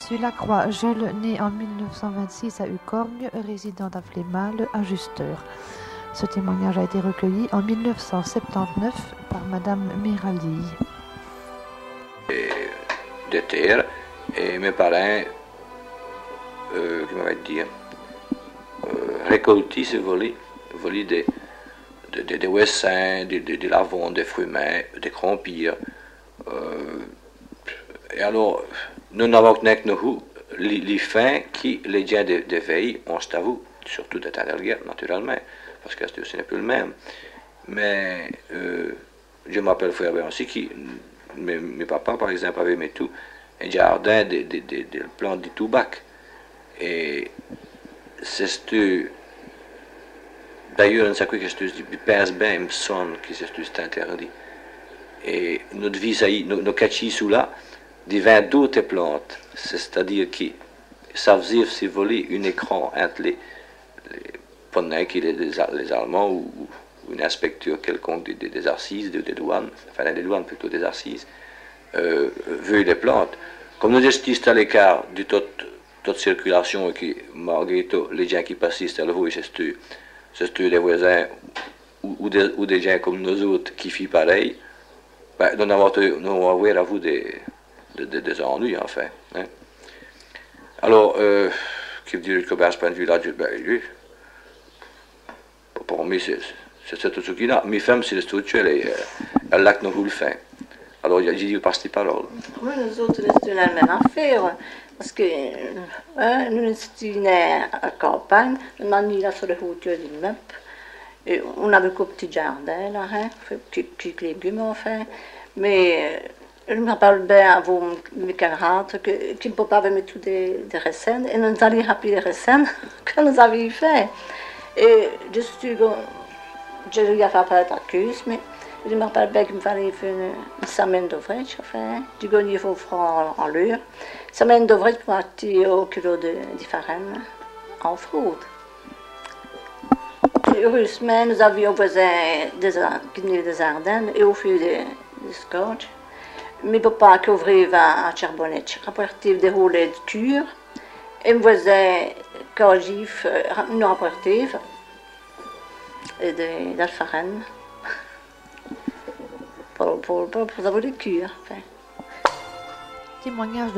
Monsieur Lacroix, Jules, né en 1926 à Ucorgne, résident à Flémal, ajusteur. Ce témoignage a été recueilli en 1979 par Madame Miraldi. De terre, et mes parents, comment dire, récoltaient ce volet des ouessins, des lavons, des fruits, des crompires. Et alors, nous n'avons que nous, les fins qui, les gens de veille, on s'avoue, surtout de temps de guerre, naturellement, parce que ce n'est plus le même. Mais je m'appelle Frère aussi, qui, mes papas, par exemple, avaient mis tout, un jardin de plantes de tabac. Et c'est d'ailleurs, on sait que c'est passe bien, il me semble que c'est interdit. Et notre vie, nos cachis sous là, divin d'autres plantes, c'est-à-dire que ça faisait se voler un écran entre les pendant que les Allemands ou une inspecteur quelconque des assises, des douanes, enfin des douanes plutôt des assises, veulent les plantes. Comme nous étions à l'écart de toute circulation et que malgré tout, les gens qui passent à la voie, c'est des voisins ou des gens comme nous autres qui font pareil, ben, nous avons avoir à vous des ennuis, enfin. Hein. Alors, qui veut dire que à ce point de vue-là, ben, lui, pour moi, c'est tout ce qu'il a. Mes femmes, c'est le structure, elle l'a que nous le fait. Alors, j'ai dit, passe tes paroles. Oui, nous autres, c'est la même affaire. Parce que nous étions nés à la campagne, on a mis là sur les hauteurs d'immeubles. Et on avait un petit jardin là, hein, petits légumes enfin. Mais je me rappelle bien à mes camarades qui ne pouvaient pas mettre des racines. Et nous allions rappeler les racines que nous avions fait. Et je suis j'ai fait pas d'accuse, mais je me rappelle bien qu'il me fallait faire une semaine d'ouvrage, enfin, du gagner vos francs en l'heure. Une semaine d'ouvrage pour acheter au kilo de farine en fraude. Et heureusement, nous avions voisin qui venaient des Ardennes et au fil des scotch. Mes papas qui ouvraient à Charbonnette, rapportaient des roulets de cure. Et mes voisins qui nous rapportaient de la farine. Pour avoir des cures. Enfin. Témoignage de